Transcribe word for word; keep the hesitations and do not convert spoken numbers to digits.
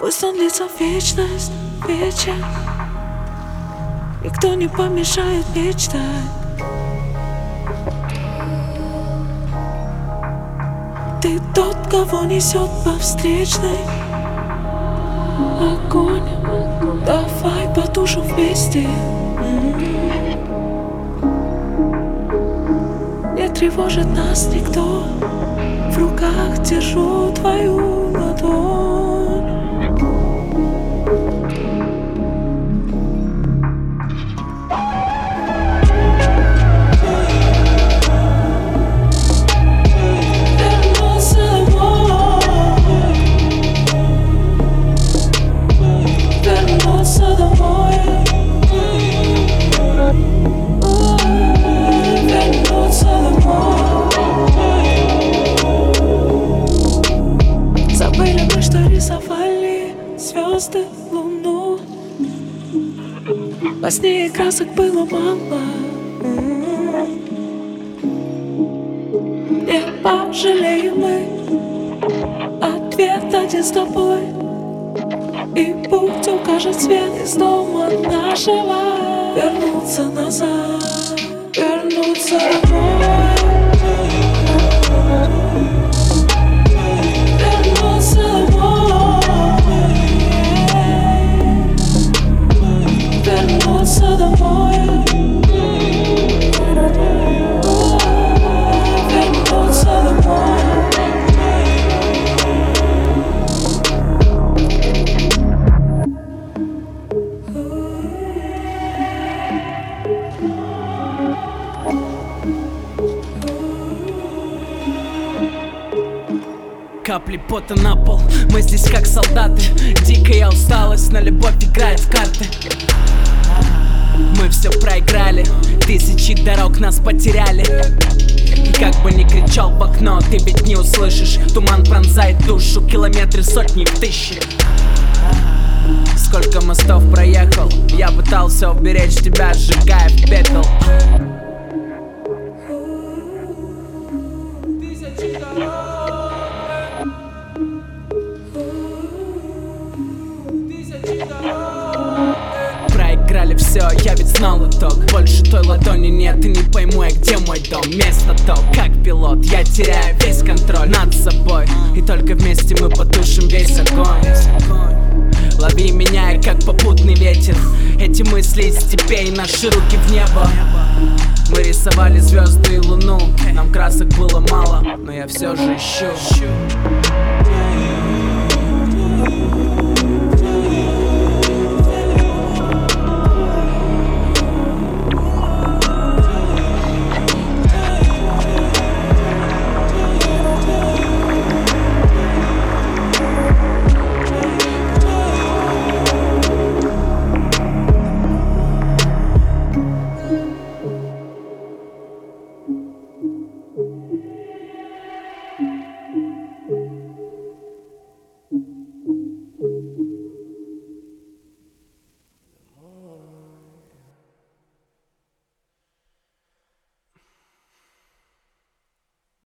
Пусть он длится вечность, вечер. Никто не помешает мечтать. Ты тот, кого несет по встречной огонь. Давай потушим вместе. Не тревожит нас никто. В руках держу твою ладонь. Рисовали звезды, луну. Во сне красок было мало. Не пожалеем мы. Ответ один с тобой. И путь укажет свет из дома нашего. Вернуться назад, вернуться домой. Капли пота на пол, мы здесь как солдаты. Дикая усталость, но любовь играет в карты. Мы все проиграли, тысячи дорог нас потеряли. И как бы ни кричал в окно, ты ведь не услышишь. Туман пронзает душу, километры сотни в тысячи. Сколько мостов проехал, я пытался уберечь тебя, сжигая в пепел. Проиграли все, я ведь знал итог. Больше той ладони нет, и не пойму я, где мой дом. Место то, как пилот, я теряю весь контроль над собой. И только вместе мы потушим весь огонь. Лови меня, как попутный ветер. Эти мысли из степей, наши руки в небо. Мы рисовали звезды и луну. Нам красок было мало, но я все же ищу.